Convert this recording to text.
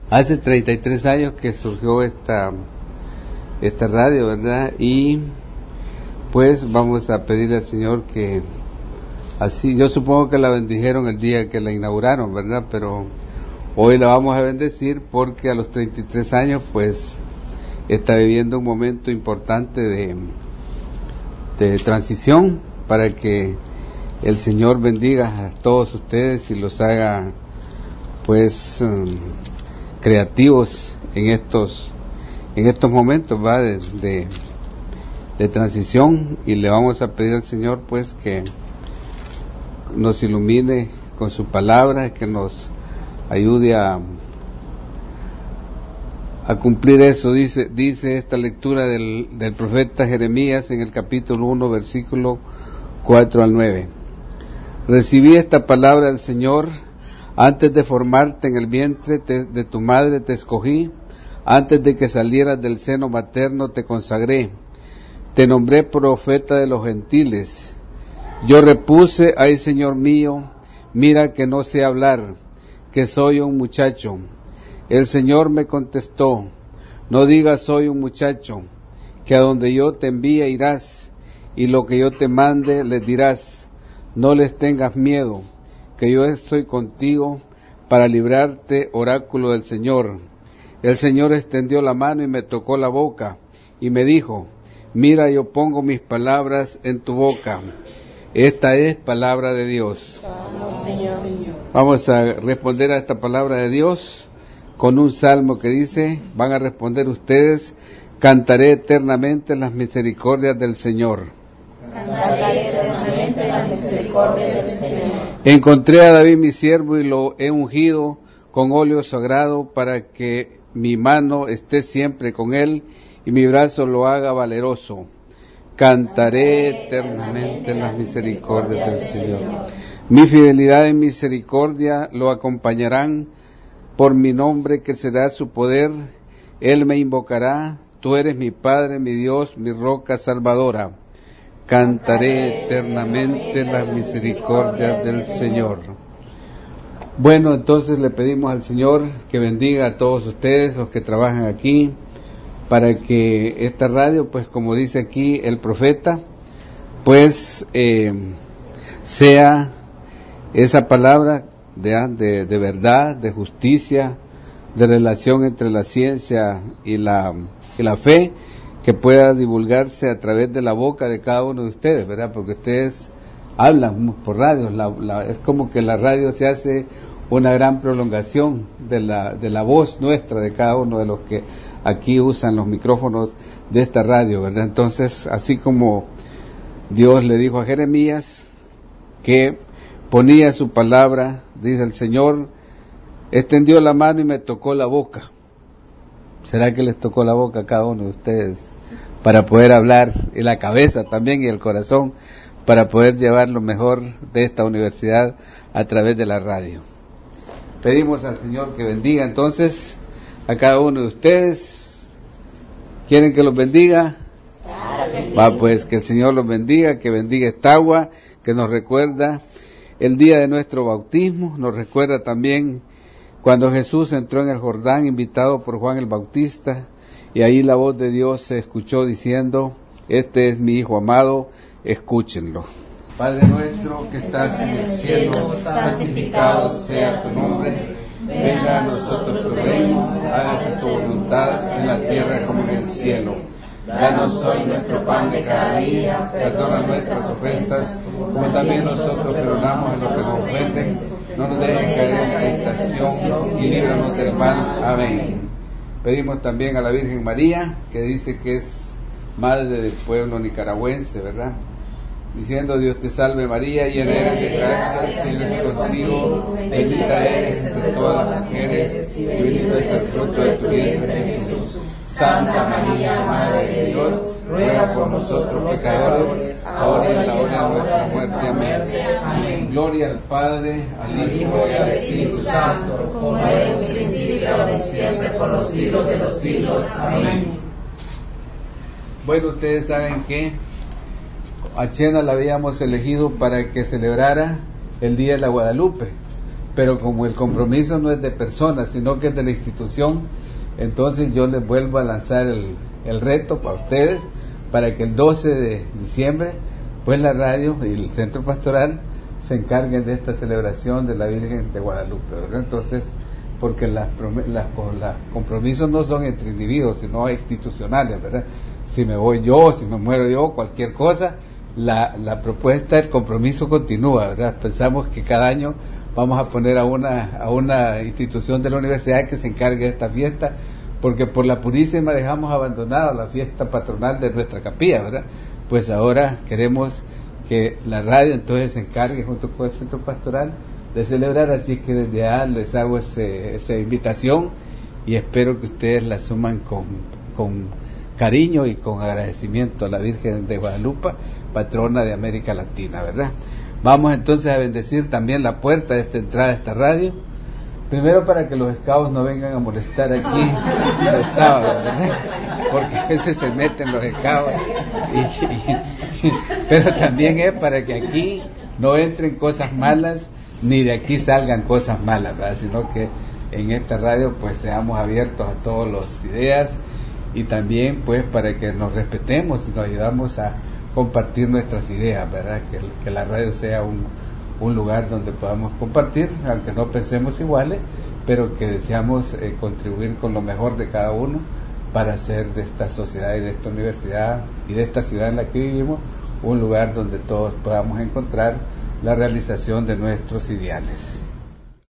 Hace 33 años que surgió esta radio, ¿verdad? Y pues vamos a pedirle al Señor que así, yo supongo que la bendijeron el día que la inauguraron, ¿verdad? Pero hoy la vamos a bendecir porque a los 33 años pues está viviendo un momento importante de transición para que el Señor bendiga a todos ustedes y los haga pues creativos en estos momentos, ¿va? de transición, y le vamos a pedir al Señor pues que nos ilumine con su palabra, que nos ayude a cumplir eso. Dice esta lectura del profeta Jeremías en el capítulo 1, versículo 4 al 9. Recibí esta palabra del Señor: antes de formarte en el vientre de tu madre te escogí, antes de que salieras del seno materno te consagré, te nombré profeta de los gentiles. Yo repuse: ay Señor mío, mira que no sé hablar, que soy un muchacho. El Señor me contestó: no digas soy un muchacho, que a donde yo te envíe irás, y lo que yo te mande les dirás. No les tengas miedo, que yo estoy contigo para librarte, oráculo del Señor. El Señor extendió la mano y me tocó la boca, y me dijo: mira, yo pongo mis palabras en tu boca. Esta es palabra de Dios. Vamos a responder a esta palabra de Dios con un salmo que dice, van a responder ustedes: cantaré eternamente las misericordias del Señor. Cantaré eternamente las misericordias del Señor. Encontré a David mi siervo y lo he ungido con óleo sagrado para que mi mano esté siempre con él y mi brazo lo haga valeroso. Cantaré eternamente las misericordias del Señor. Mi fidelidad y misericordia lo acompañarán por mi nombre, que será su poder. Él me invocará: tú eres mi Padre, mi Dios, mi roca salvadora. Cantaré eternamente las misericordias del Señor. Bueno, entonces le pedimos al Señor que bendiga a todos ustedes, los que trabajan aquí, para que esta radio, pues como dice aquí el profeta, pues sea esa palabra de verdad, de justicia, de relación entre la ciencia y la fe, que pueda divulgarse a través de la boca de cada uno de ustedes, ¿verdad? Porque ustedes hablan por radio, es como que la radio se hace una gran prolongación de la voz nuestra, de cada uno de los que aquí usan los micrófonos de esta radio, ¿verdad? Entonces, así como Dios le dijo a Jeremías que ponía su palabra, dice el Señor, extendió la mano y me tocó la boca. ¿Será que les tocó la boca a cada uno de ustedes para poder hablar, y la cabeza también y el corazón, para poder llevar lo mejor de esta universidad a través de la radio? Pedimos al Señor que bendiga entonces a cada uno de ustedes. ¿Quieren que los bendiga? Va, pues que el Señor los bendiga, que bendiga esta agua que nos recuerda el día de nuestro bautismo, nos recuerda también cuando Jesús entró en el Jordán invitado por Juan el Bautista, y ahí la voz de Dios se escuchó diciendo: este es mi Hijo amado, escúchenlo. Padre nuestro que estás en el cielo, santificado sea tu nombre. Venga a nosotros tu reino, hágase tu voluntad en la tierra como en el cielo. Danos hoy nuestro pan de cada día, perdona nuestras ofensas, como también nosotros perdonamos a los que nos ofenden. No nos dejes caer en la tentación y líbranos del mal. Amén. Pedimos también a la Virgen María, que dice que es madre del pueblo nicaragüense, ¿verdad? Diciendo: Dios te salve María, llena eres de gracia, el Señor es contigo, bendita eres entre todas las mujeres, y bendito es el fruto de tu vientre Jesús. Santa María, Madre de Dios, ruega por nosotros pecadores, ahora y en la hora de nuestra muerte. Amén. Gloria al Padre, al Hijo y al Espíritu Santo, como era en un principio, ahora y siempre, por los siglos de los siglos. Amén. Bueno, ustedes saben que a Chena la habíamos elegido para que celebrara el Día de la Guadalupe, pero como el compromiso no es de personas, sino que es de la institución, entonces yo les vuelvo a lanzar el reto para ustedes, para que el 12 de diciembre, pues la radio y el centro pastoral se encarguen de esta celebración de la Virgen de Guadalupe, ¿verdad? Entonces, porque los compromisos no son entre individuos, sino institucionales, ¿verdad? Si me voy yo, si me muero yo, cualquier cosa, la propuesta, el compromiso continúa, ¿verdad? Pensamos que cada año vamos a poner a una institución de la universidad que se encargue de esta fiesta, porque por la Purísima dejamos abandonada la fiesta patronal de nuestra capilla, ¿verdad? Pues ahora queremos que la radio entonces se encargue junto con el centro pastoral de celebrar, así que desde ya les hago esa invitación y espero que ustedes la asuman con cariño y con agradecimiento a la Virgen de Guadalupe, patrona de América Latina, ¿verdad? Vamos entonces a bendecir también la puerta de esta entrada de esta radio, primero para que los scouts no vengan a molestar aquí el sábado, ¿verdad? Porque a veces se meten los scouts pero también es para que aquí no entren cosas malas ni de aquí salgan cosas malas, ¿verdad? Sino que en esta radio pues seamos abiertos a todas las ideas y también pues para que nos respetemos y nos ayudamos a compartir nuestras ideas, ¿verdad? Que la radio sea un lugar donde podamos compartir, aunque no pensemos iguales, pero que deseamos contribuir con lo mejor de cada uno para hacer de esta sociedad y de esta universidad y de esta ciudad en la que vivimos un lugar donde todos podamos encontrar la realización de nuestros ideales.